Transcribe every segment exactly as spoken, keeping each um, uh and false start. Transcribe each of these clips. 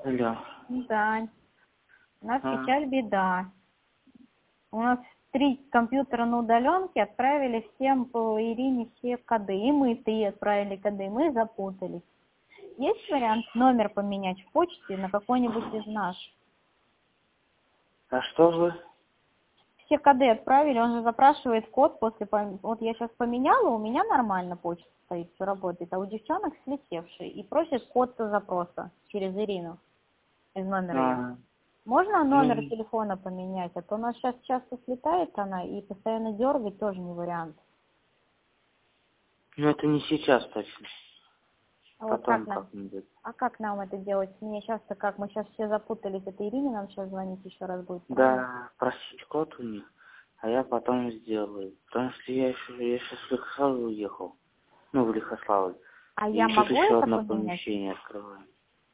Алло. Да. У нас А. сейчас беда. У нас три компьютера на удаленке отправили всем по Ирине все коды. И мы три отправили коды, мы запутались. Есть вариант номер поменять в почте на какой-нибудь из наших? А что вы? Все коды отправили, он же запрашивает код после... пом- Вот я сейчас поменяла, у меня нормально почта стоит, все работает, а у девчонок слетевший. И просит код запроса через Ирину из номера ее. А, Можно номер ну, телефона поменять? А то у нас сейчас часто слетает она, и постоянно дергать тоже не вариант. ну, это не сейчас точно. А вот как Потом нам, как-нибудь. а как нам это делать? Мне сейчас-то как? Мы сейчас все запутались. Это Ирине нам сейчас звонить еще раз будет, правильно? Да, просить код у них, а я потом сделаю. Потому что я еще, я сейчас в Лихославль уехал. Ну, в Лихославль. А И я тут могу еще это одно поменять? помещение открываю.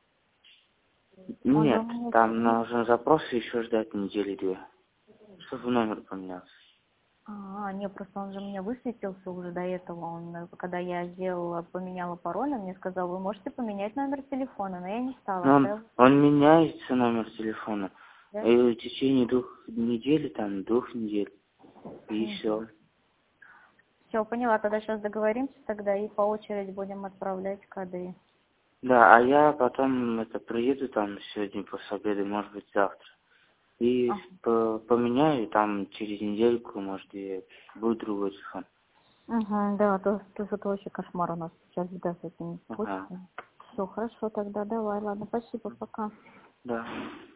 Он же у Нет, меня там сидит. нужен запрос и еще ждать недели-две, чтобы номер поменялся. А, не, просто он же мне высветился уже до этого. Он, э, когда я сделала, поменяла пароль, он мне сказал, вы можете поменять номер телефона, но я не стала. Но он, Оставила. он меняется, номер телефона. Да? И в течение двух недель, там, двух недель. И все. Все, поняла. Тогда сейчас договоримся тогда и по очереди будем отправлять коды. Да, а я потом это приеду там сегодня после обеда, может быть, завтра. И А, по- поменяю, там через недельку, может, и будет другой телефон. угу, да, то, то, это вообще кошмар у нас сейчас, да, с этими Ага. почтами. Все, хорошо тогда, давай, ладно, спасибо, пока. Да.